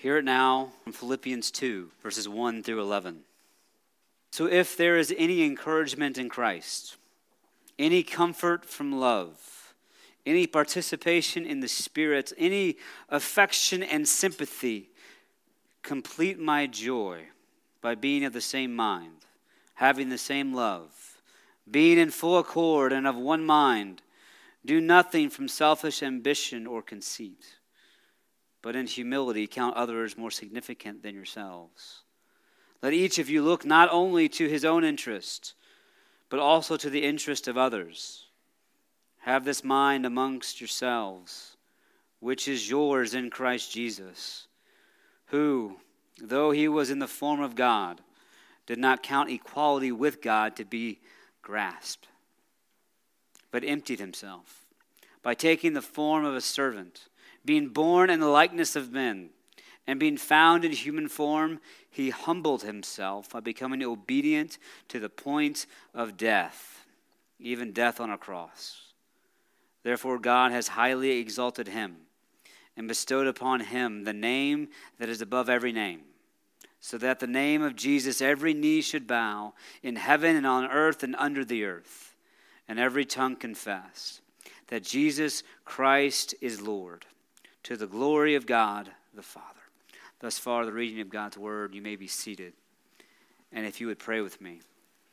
Hear it now from Philippians 2, verses 1 through 11. So if there is any encouragement in Christ, any comfort from love, any participation in the Spirit, any affection and sympathy, complete my joy by being of the same mind, having the same love, being in full accord and of one mind. Do nothing from selfish ambition or conceit, but in humility count others more significant than yourselves. Let each of you look not only to his own interest, but also to the interest of others. Have this mind amongst yourselves, which is yours in Christ Jesus, who, though he was in the form of God, did not count equality with God to be grasped, but emptied himself by taking the form of a servant, being born in the likeness of men, and being found in human form, he humbled himself by becoming obedient to the point of death, even death on a cross. Therefore God has highly exalted him and bestowed upon him the name that is above every name, so that the name of Jesus every knee should bow in heaven and on earth and under the earth, and every tongue confess that Jesus Christ is Lord, to the glory of God the Father. Thus far, the reading of God's word. You may be seated. And if you would pray with me.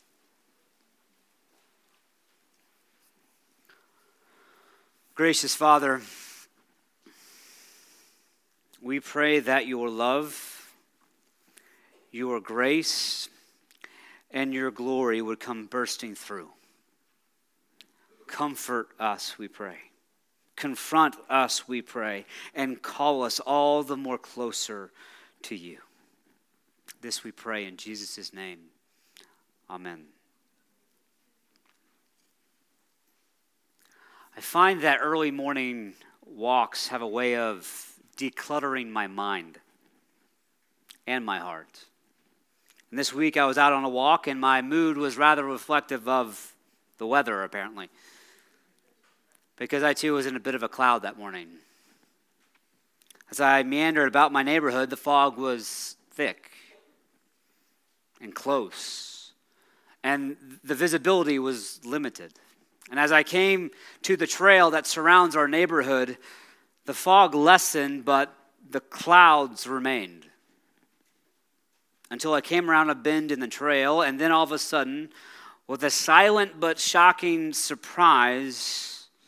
Gracious Father, we pray that your love, your grace, and your glory would come bursting through. Comfort us, we pray. Confront us, we pray, and call us all the more closer to you. This we pray in Jesus' name. Amen. I find that early morning walks have a way of decluttering my mind and my heart. And this week I was out on a walk and my mood was rather reflective of the weather, apparently, because I too was in a bit of a cloud that morning. As I meandered about my neighborhood, the fog was thick and close, and the visibility was limited. And as I came to the trail that surrounds our neighborhood, the fog lessened, but the clouds remained. Until I came around a bend in the trail, and then all of a sudden, with a silent but shocking surprise,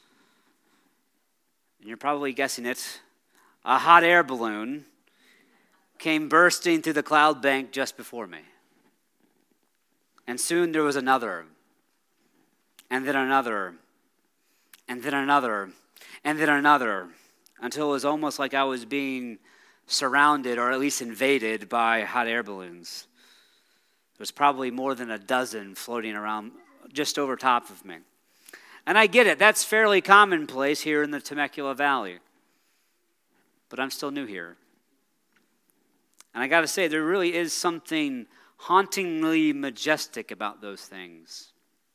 and you're probably guessing it, a hot air balloon came bursting through the cloud bank just before me. And soon there was another, and then another, and then another, and then another, until it was almost like I was being surrounded, or at least invaded, by hot air balloons. There was probably more than a dozen floating around just over top of me. And I get it, that's fairly commonplace here in the Temecula Valley. But I'm still new here. And I got to say, there really is something hauntingly majestic about those things.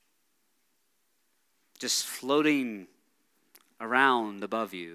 Just floating around above you.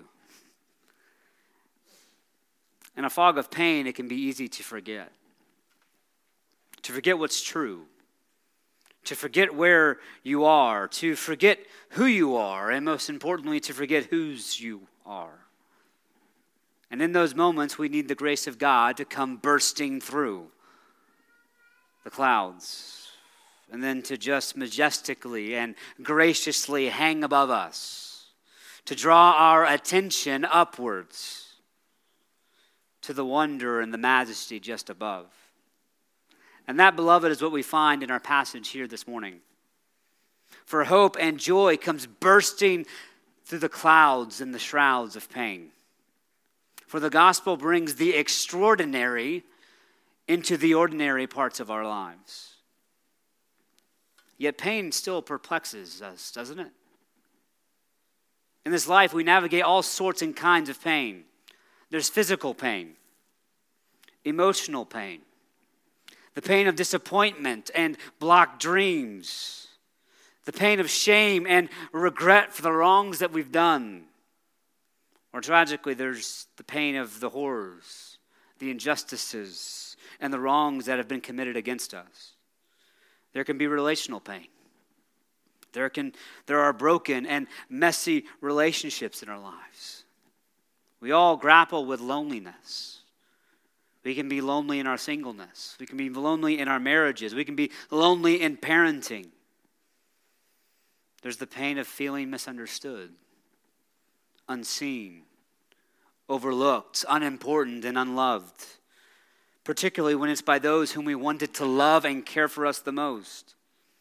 In a fog of pain, it can be easy to forget. To forget what's true. To forget where you are, to forget who you are, and most importantly, to forget whose you are. And in those moments, we need the grace of God to come bursting through the clouds, and then to just majestically and graciously hang above us, to draw our attention upwards to the wonder and the majesty just above. And that, beloved, is what we find in our passage here this morning. For hope and joy comes bursting through the clouds and the shrouds of pain. For the gospel brings the extraordinary into the ordinary parts of our lives. Yet pain still perplexes us, doesn't it? In this life, we navigate all sorts and kinds of pain. There's physical pain, emotional pain, the pain of disappointment and blocked dreams, the pain of shame and regret for the wrongs that we've done. Or tragically, there's the pain of the horrors the injustices and the wrongs that have been committed against us. There can be relational pain. There are broken and messy relationships in our lives. We all grapple with loneliness. We can be lonely in our singleness. We can be lonely in our marriages. We can be lonely in parenting. There's the pain of feeling misunderstood, unseen, overlooked, unimportant, and unloved, particularly when it's by those whom we wanted to love and care for us the most.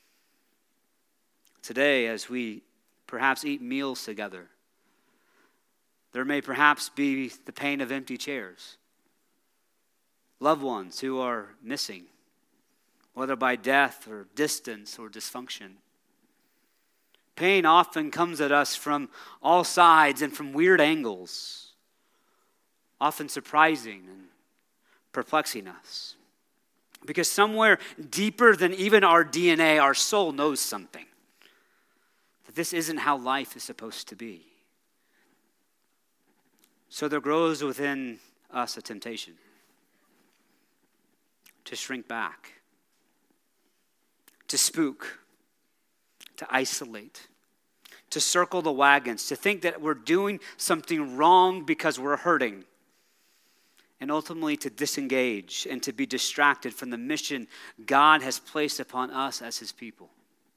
Today, as we perhaps eat meals together, there may perhaps be the pain of empty chairs, loved ones who are missing, whether by death or distance or dysfunction. Pain often comes at us from all sides and from weird angles, often surprising and perplexing us. Because somewhere deeper than even our DNA, our soul knows something. That this isn't how life is supposed to be. So there grows within us a temptation to shrink back, to spook, to isolate, to circle the wagons, to think that we're doing something wrong because we're hurting, and ultimately to disengage and to be distracted from the mission God has placed upon us as his people.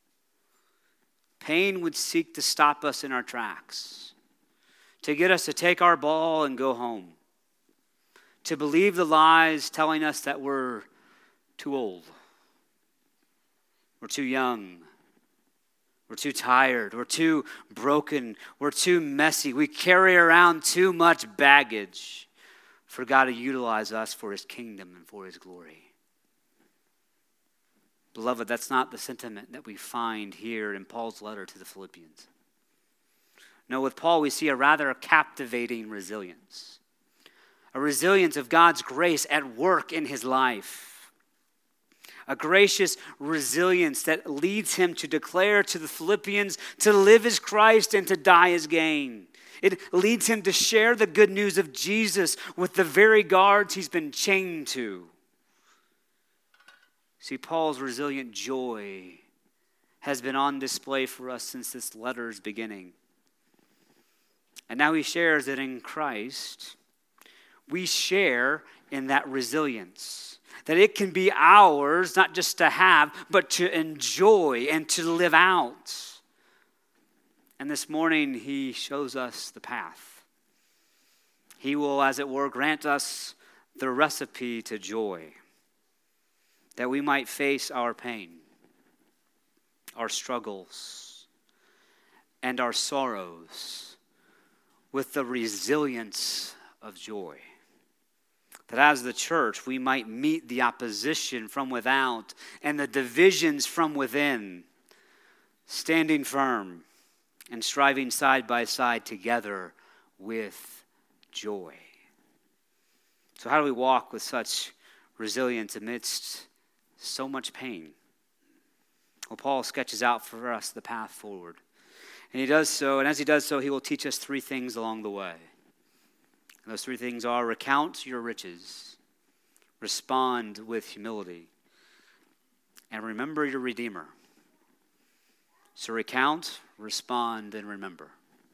Pain would seek to stop us in our tracks, to get us to take our ball and go home, to believe the lies telling us that we're too old, we're too young, we're too tired, we're too broken, we're too messy. We carry around too much baggage for God to utilize us for his kingdom and for his glory. Beloved, that's not the sentiment that we find here in Paul's letter to the Philippians. No, with Paul we see a rather captivating resilience. A resilience of God's grace at work in his life. A gracious resilience that leads him to declare to the Philippians to live as Christ and to die as gain. It leads him to share the good news of Jesus with the very guards he's been chained to. See, Paul's resilient joy has been on display for us since this letter's beginning. And now he shares that in Christ, we share in that resilience. That it can be ours, not just to have, but to enjoy and to live out. And this morning, he shows us the path. He will, as it were, grant us the recipe to joy, that we might face our pain, our struggles, and our sorrows with the resilience of joy. That as the church, we might meet the opposition from without and the divisions from within, standing firm and striving side by side together with joy. So how do we walk with such resilience amidst so much pain? Well, Paul sketches out for us the path forward. And he does so, and as he does so, he will teach us three things along the way. And those three things are: recount your riches, respond with humility, and remember your Redeemer. So recount, respond, and remember.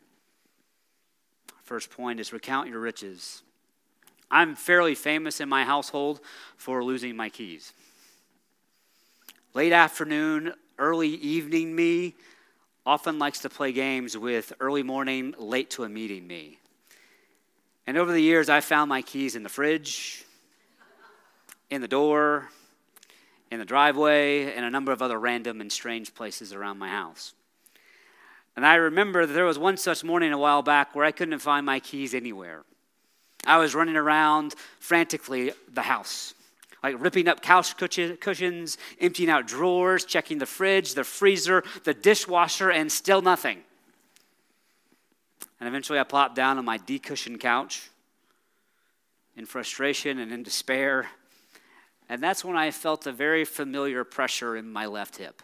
First point is recount your riches. I'm fairly famous in my household for losing my keys. Late afternoon, early evening me often likes to play games with early morning, late to a meeting me. And over the years, I found my keys in the fridge, in the door, in the driveway, and a number of other random and strange places around my house. And I remember that there was one such morning a while back where I couldn't find my keys anywhere. I was running around frantically the house, like ripping up couch cushions, emptying out drawers, checking the fridge, the freezer, the dishwasher, and still nothing. And eventually I plopped down on my decushioned couch in frustration and in despair. And that's when I felt a very familiar pressure in my left hip.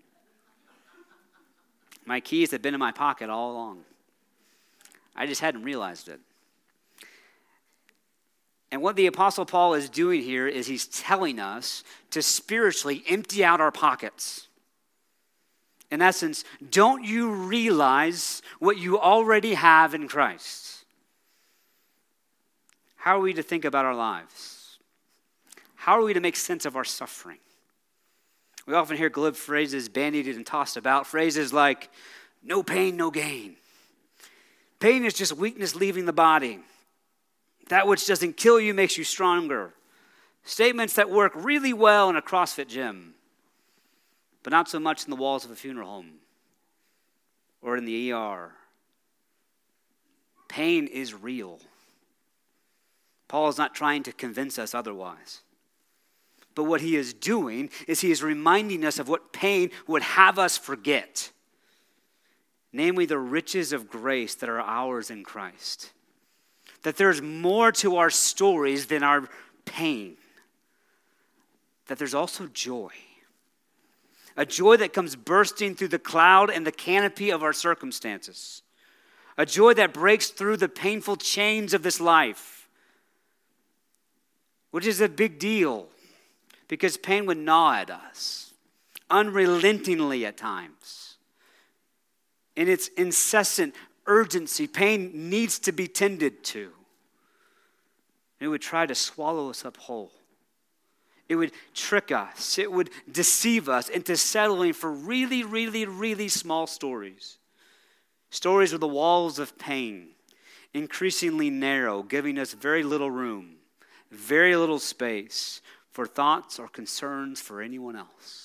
My keys had been in my pocket all along. I just hadn't realized it. And what the Apostle Paul is doing here is he's telling us to spiritually empty out our pockets. In essence, don't you realize what you already have in Christ? How are we to think about our lives? How are we to make sense of our suffering? We often hear glib phrases bandied and tossed about, phrases like, no pain, no gain. Pain is just weakness leaving the body. That which doesn't kill you makes you stronger. Statements that work really well in a CrossFit gym, but not so much in the walls of a funeral home or in the ER. Pain is real. Paul is not trying to convince us otherwise. But what he is doing is he is reminding us of what pain would have us forget. Namely, the riches of grace that are ours in Christ. That there's more to our stories than our pain. That there's also joy. A joy that comes bursting through the cloud and the canopy of our circumstances. A joy that breaks through the painful chains of this life. Which is a big deal. Because pain would gnaw at us. Unrelentingly at times. In its incessant urgency, pain needs to be tended to. It would try to swallow us up whole. It would trick us. It would deceive us into settling for really, really, really small stories. Stories where the walls of pain, increasingly narrow, giving us very little room, very little space for thoughts or concerns for anyone else.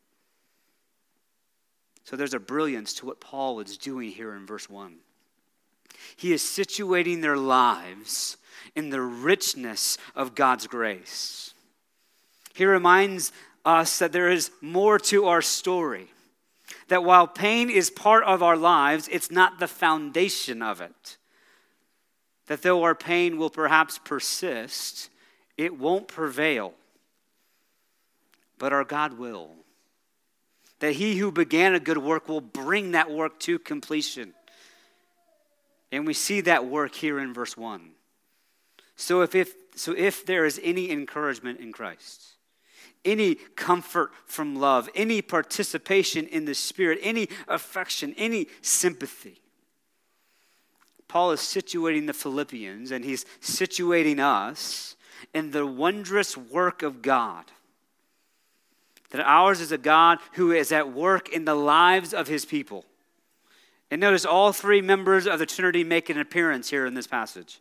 So there's a brilliance to what Paul is doing here in verse 1. He is situating their lives in the richness of God's grace. He reminds us that there is more to our story. That while pain is part of our lives, it's not the foundation of it. That though our pain will perhaps persist, it won't prevail. But our God will. That he who began a good work will bring that work to completion. And we see that work here in verse 1. So if there is any encouragement in Christ, any comfort from love, any participation in the Spirit, any affection, any sympathy, Paul is situating the Philippians and he's situating us in the wondrous work of God. That ours is a God who is at work in the lives of his people. And notice all three members of the Trinity make an appearance here in this passage.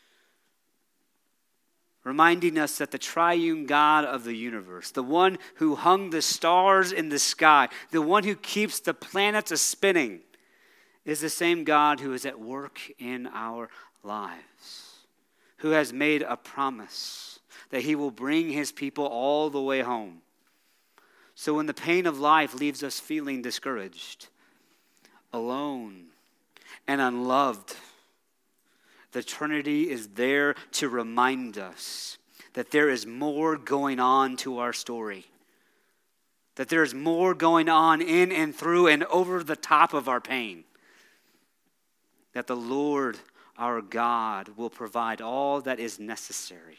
Reminding us that the triune God of the universe, the one who hung the stars in the sky, the one who keeps the planets a-spinning, is the same God who is at work in our lives, who has made a promise that he will bring his people all the way home. So when the pain of life leaves us feeling discouraged, alone, and unloved, the Trinity is there to remind us that there is more going on to our story. That there is more going on in and through and over the top of our pain. That the Lord, our God, will provide all that is necessary,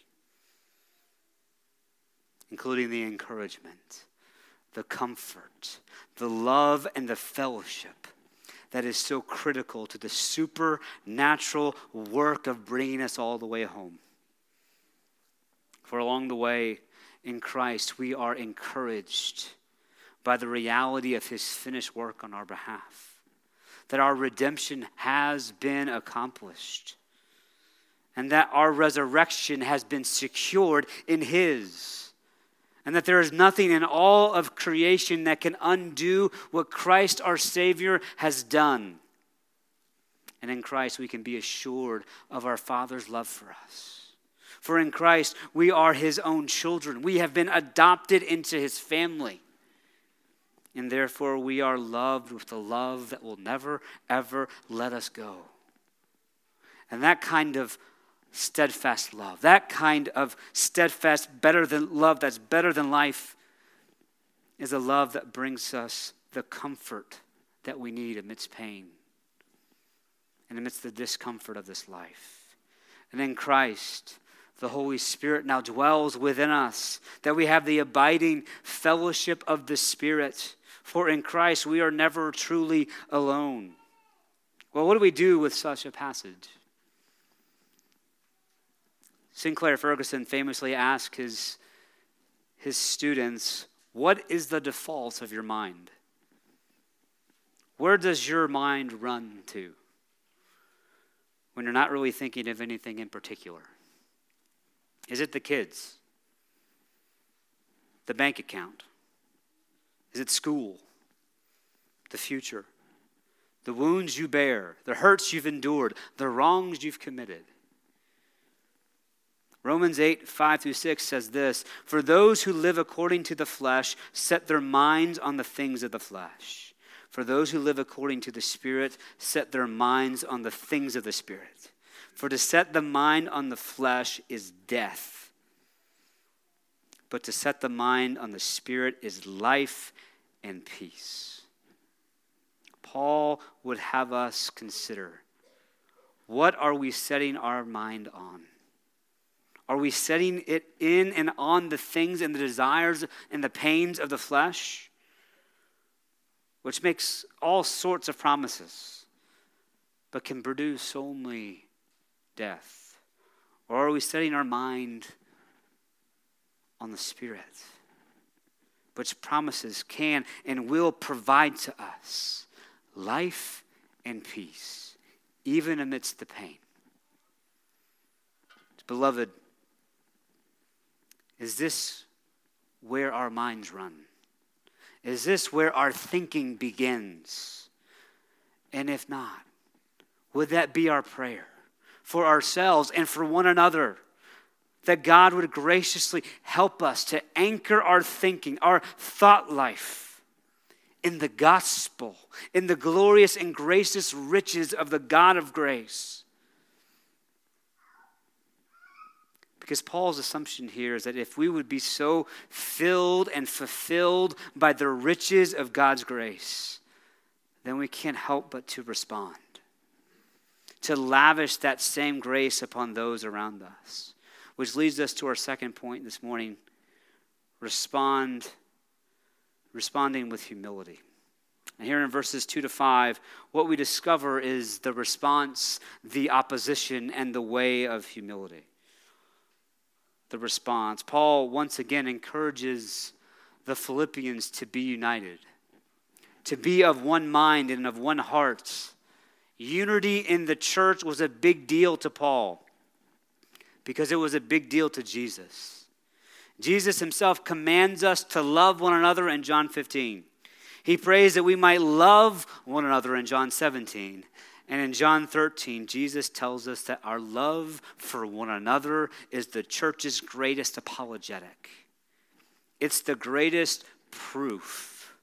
including the encouragement, the comfort, the love, and the fellowship that is so critical to the supernatural work of bringing us all the way home. For along the way in Christ, we are encouraged by the reality of his finished work on our behalf, that our redemption has been accomplished, and that our resurrection has been secured in his. And that there is nothing in all of creation that can undo what Christ our Savior has done. And in Christ we can be assured of our Father's love for us. For in Christ we are his own children. We have been adopted into his family. And therefore we are loved with the love that will never, ever let us go. And that kind of steadfast love, that kind of steadfast, better than love that's better than life, is a love that brings us the comfort that we need amidst pain and amidst the discomfort of this life. And in Christ, the Holy Spirit now dwells within us, that we have the abiding fellowship of the Spirit. For in Christ we are never truly alone. Well, what do we do with such a passage? Sinclair Ferguson famously asked his students, what is the default of your mind? Where does your mind run to when you're not really thinking of anything in particular? Is it the kids? The bank account? Is it school? The future? The wounds you bear? The hurts you've endured? The wrongs you've committed? Romans 8, 5-6 says this, for those who live according to the flesh set their minds on the things of the flesh. For those who live according to the Spirit set their minds on the things of the Spirit. For to set the mind on the flesh is death, but to set the mind on the Spirit is life and peace. Paul would have us consider, what are we setting our mind on? Are we setting it in and on the things and the desires and the pains of the flesh? Which makes all sorts of promises, but can produce only death. Or are we setting our mind on the Spirit, which promises can and will provide to us life and peace, even amidst the pain? Beloved, is this where our minds run? Is this where our thinking begins? And if not, would that be our prayer for ourselves and for one another? That God would graciously help us to anchor our thinking, our thought life in the gospel, in the glorious and gracious riches of the God of grace. Because Paul's assumption here is that if we would be so filled and fulfilled by the riches of God's grace, then we can't help but to respond, to lavish that same grace upon those around us. Which leads us to our second point this morning, responding with humility. And here in verses 2-5, what we discover is the response, the opposition, and the way of humility. The response. Paul once again encourages the Philippians to be united, to be of one mind and of one heart. Unity in the church was a big deal to Paul because it was a big deal to Jesus. Jesus himself commands us to love one another in John 15. He prays that we might love one another in John 17. And in John 13, Jesus tells us that our love for one another is the church's greatest apologetic. It's the greatest proof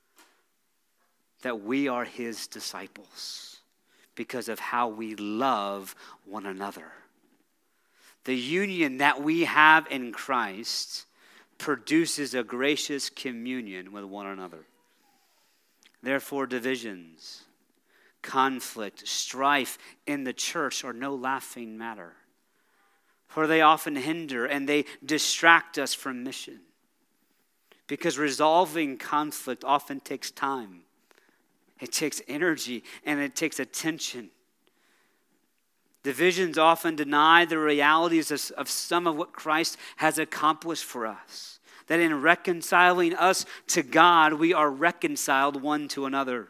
that we are his disciples because of how we love one another. The union that we have in Christ produces a gracious communion with one another. Therefore, divisions, conflict, strife in the church are no laughing matter, for they often hinder and they distract us from mission. Because resolving conflict often takes time. It takes energy and it takes attention. Divisions often deny the realities of some of what Christ has accomplished for us. That in reconciling us to God, we are reconciled one to another.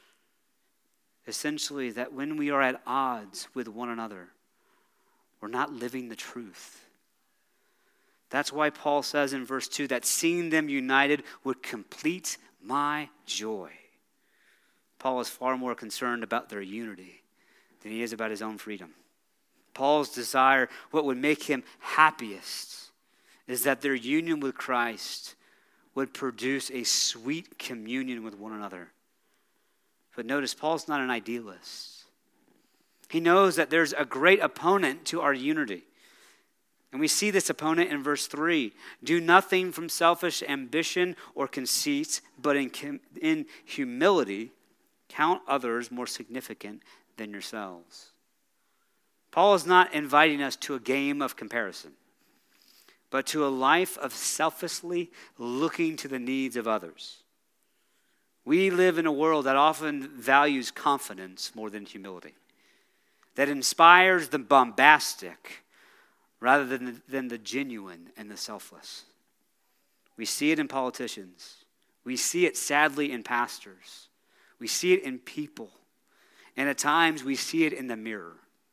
Essentially, that when we are at odds with one another, we're not living the truth. That's why Paul says in verse 2 that seeing them united would complete my joy. Paul is far more concerned about their unity than he is about his own freedom. Paul's desire, what would make him happiest, is that their union with Christ would produce a sweet communion with one another. But notice, Paul's not an idealist. He knows that there's a great opponent to our unity. And we see this opponent in verse 3. Do nothing from selfish ambition or conceit, but in humility count others more significant than yourselves. Paul is not inviting us to a game of comparison, but to a life of selflessly looking to the needs of others. We live in a world that often values confidence more than humility, that inspires the bombastic rather than the genuine and the selfless. We see it in politicians. We see it sadly in pastors. We see it in people. And at times we see it in the mirror.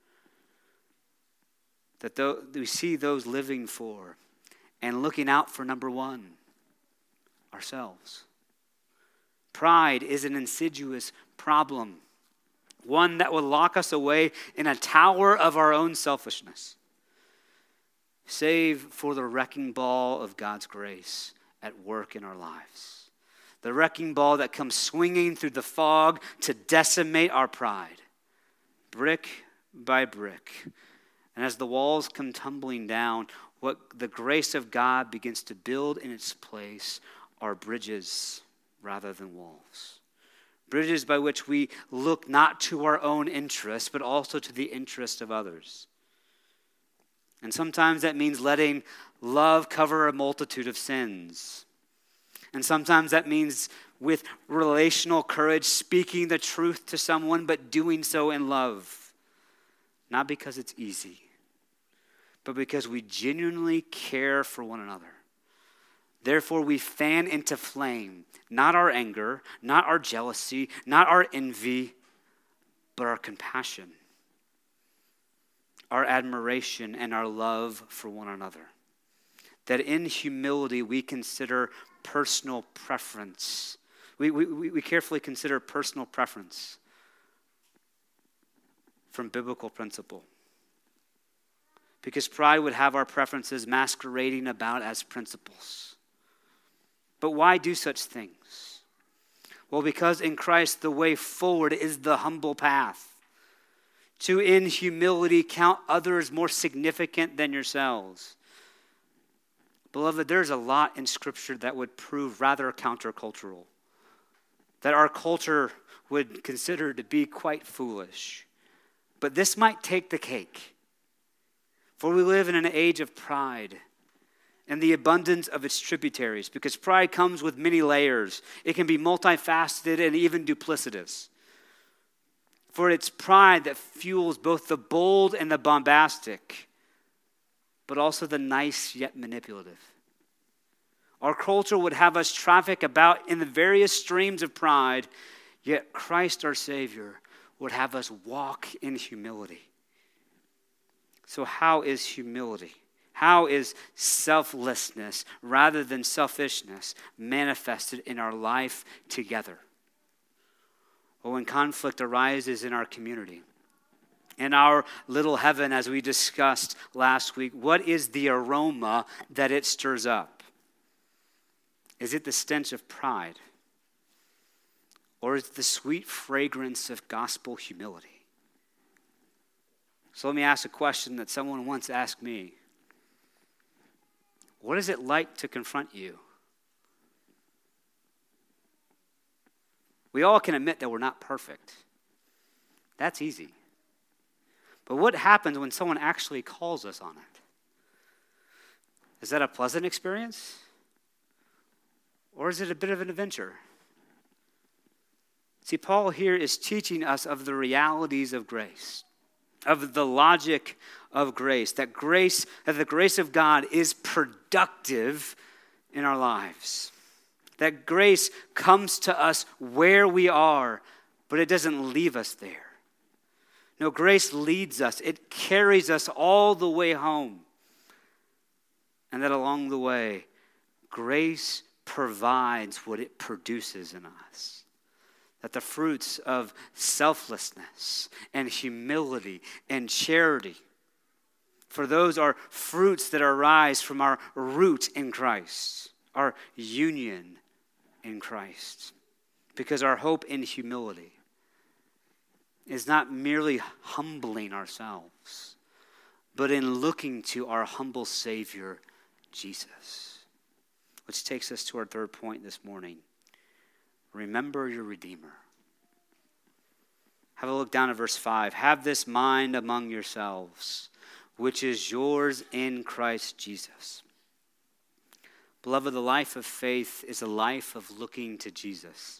We see those living for and looking out for number one, ourselves. Pride is an insidious problem, one that will lock us away in a tower of our own selfishness, save for the wrecking ball of God's grace at work in our lives. The wrecking ball that comes swinging through the fog to decimate our pride, brick by brick. And as the walls come tumbling down, what the grace of God begins to build in its place are bridges rather than walls. Bridges by which we look not to our own interests, but also to the interest of others. And sometimes that means letting love cover a multitude of sins. And sometimes that means with relational courage, speaking the truth to someone, but doing so in love. Not because it's easy, but because we genuinely care for one another. Therefore, we fan into flame, not our anger, not our jealousy, not our envy, but our compassion, our admiration, and our love for one another. That in humility we consider personal preference. We carefully consider personal preference from biblical principle. Because pride would have our preferences masquerading about as principles. But why do such things? Well, because in Christ the way forward is the humble path. To in humility count others more significant than yourselves. Beloved, there's a lot in Scripture that would prove rather countercultural. That our culture would consider to be quite foolish. But this might take the cake. For we live in an age of pride and the abundance of its tributaries, because pride comes with many layers. It can be multifaceted and even duplicitous. For it's pride that fuels both the bold and the bombastic, but also the nice yet manipulative. Our culture would have us traffic about in the various streams of pride, yet Christ our Savior would have us walk in humility. So how is humility? How is selflessness rather than selfishness manifested in our life together? Well, when conflict arises in our community, in our little heaven, as we discussed last week, what is the aroma that it stirs up? Is it the stench of pride? Or is it the sweet fragrance of gospel humility? So let me ask a question that someone once asked me. What is it like to confront you? We all can admit that we're not perfect. That's easy. But what happens when someone actually calls us on it? Is that a pleasant experience? Or is it a bit of an adventure? See, Paul here is teaching us of the realities of grace, of the logic of grace, that the grace of God is productive in our lives. That grace comes to us where we are, but it doesn't leave us there. No, grace leads us. It carries us all the way home. And that along the way, grace provides what it produces in us. That the fruits of selflessness and humility and charity, for those are fruits that arise from our root in Christ, our union in Christ. Because our hope in humility is not merely humbling ourselves, but in looking to our humble Savior, Jesus. Which takes us to our third point this morning. Remember your Redeemer. Have a look down at verse 5. Have this mind among yourselves, which is yours in Christ Jesus. Beloved, the life of faith is a life of looking to Jesus.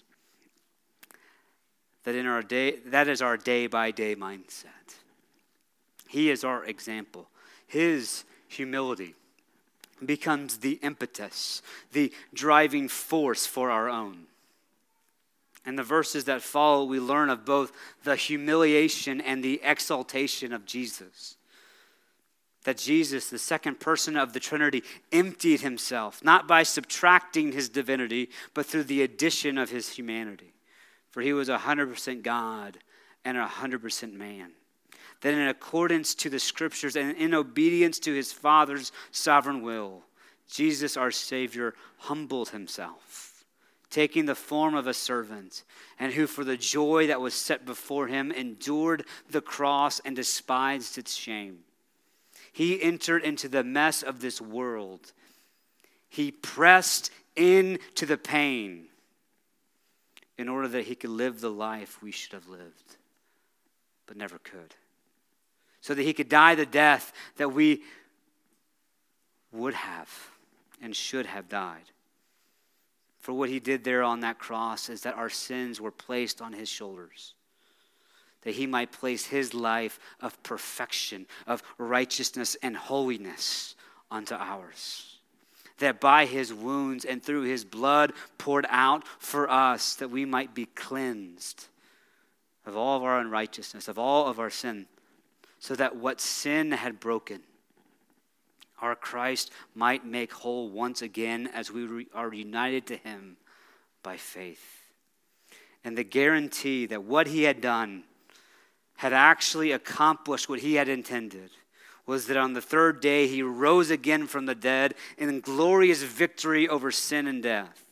That is our day-by-day mindset. He is our example. His humility becomes the impetus, the driving force for our own. In the verses that follow, we learn of both the humiliation and the exaltation of Jesus. That Jesus, the second person of the Trinity, emptied himself, not by subtracting his divinity, but through the addition of his humanity. For he was 100% God and 100% man. That in accordance to the Scriptures and in obedience to his Father's sovereign will, Jesus, our Savior, humbled himself, taking the form of a servant, and who for the joy that was set before him endured the cross and despised its shame. He entered into the mess of this world. He pressed into the pain in order that he could live the life we should have lived, but never could. So that he could die the death that we would have and should have died. For what he did there on that cross is that our sins were placed on his shoulders, that he might place his life of perfection, of righteousness and holiness onto ours. That by his wounds and through his blood poured out for us, that we might be cleansed of all of our unrighteousness, of all of our sin, so that what sin had broken, our Christ might make whole once again as we are united to him by faith. And the guarantee that what he had done had actually accomplished what he had intended was that on the third day he rose again from the dead in glorious victory over sin and death.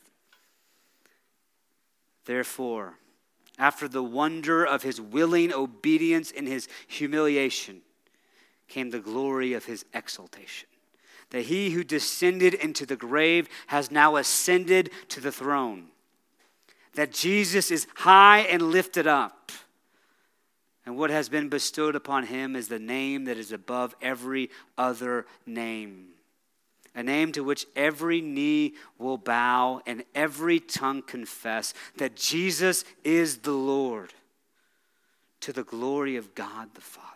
Therefore, after the wonder of his willing obedience in his humiliation, came the glory of his exaltation. That he who descended into the grave has now ascended to the throne. That Jesus is high and lifted up. And what has been bestowed upon him is the name that is above every other name. A name to which every knee will bow and every tongue confess that Jesus is the Lord, to the glory of God the Father.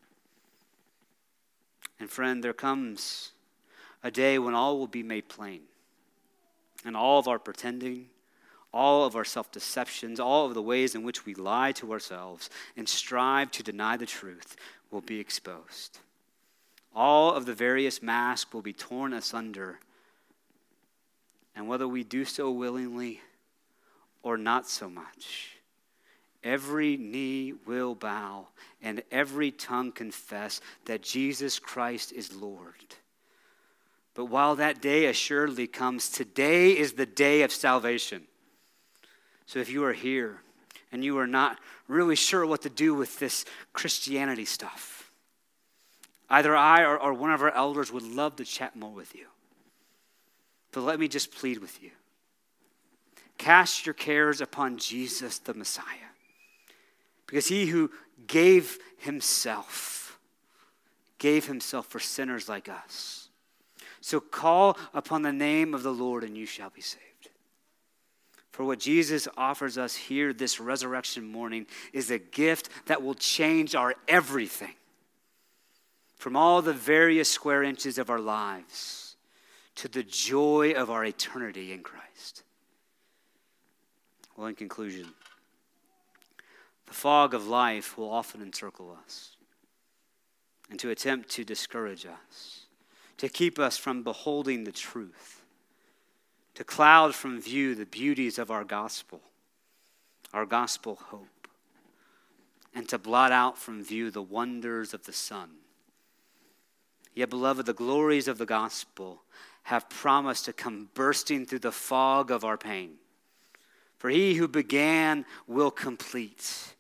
And friend, there comes a day when all will be made plain. And all of our pretending, all of our self-deceptions, all of the ways in which we lie to ourselves and strive to deny the truth will be exposed. All of the various masks will be torn asunder. And whether we do so willingly or not so much, every knee will bow and every tongue confess that Jesus Christ is Lord. But while that day assuredly comes, today is the day of salvation. So if you are here and you are not really sure what to do with this Christianity stuff, either I or one of our elders would love to chat more with you. But let me just plead with you. Cast your cares upon Jesus the Messiah, because he who gave himself for sinners like us. So call upon the name of the Lord and you shall be saved. For what Jesus offers us here this resurrection morning is a gift that will change our everything. From all the various square inches of our lives to the joy of our eternity in Christ. Well, in conclusion, the fog of life will often encircle us and to attempt to discourage us, to keep us from beholding the truth, to cloud from view the beauties of our gospel hope, and to blot out from view the wonders of the Son. Yet, beloved, the glories of the gospel have promised to come bursting through the fog of our pain. For he who began will complete.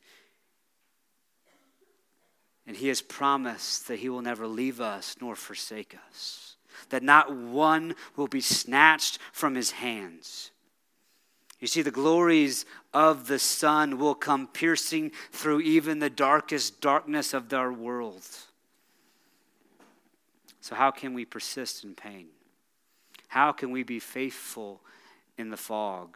And he has promised that he will never leave us nor forsake us, that not one will be snatched from his hands. You see, the glories of the sun will come piercing through even the darkest darkness of our world. So how can we persist in pain? How can we be faithful in the fog?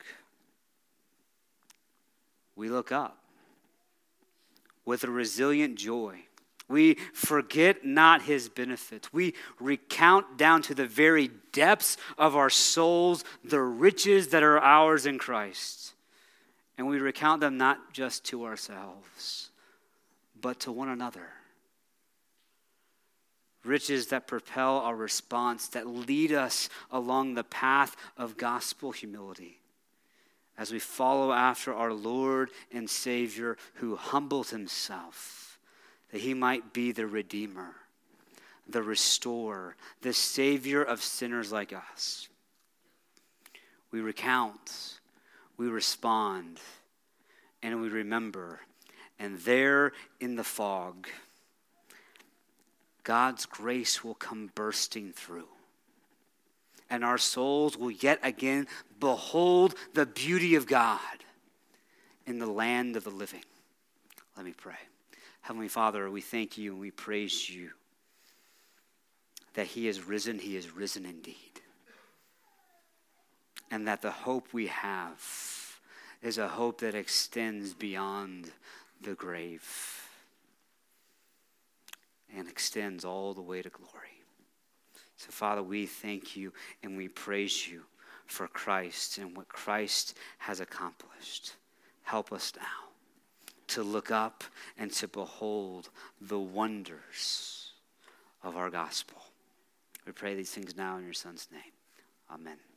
We look up with a resilient joy. We forget not his benefits. We recount down to the very depths of our souls the riches that are ours in Christ. And we recount them not just to ourselves, but to one another. Riches that propel our response, that lead us along the path of gospel humility as we follow after our Lord and Savior who humbled himself, that he might be the Redeemer, the Restorer, the Savior of sinners like us. We recount, we respond, and we remember. And there in the fog, God's grace will come bursting through. And our souls will yet again behold the beauty of God in the land of the living. Let me pray. Heavenly Father, we thank you and we praise you that he is risen indeed. And that the hope we have is a hope that extends beyond the grave and extends all the way to glory. So Father, we thank you and we praise you for Christ and what Christ has accomplished. Help us now to look up and to behold the wonders of our gospel. We pray these things now in your Son's name. Amen.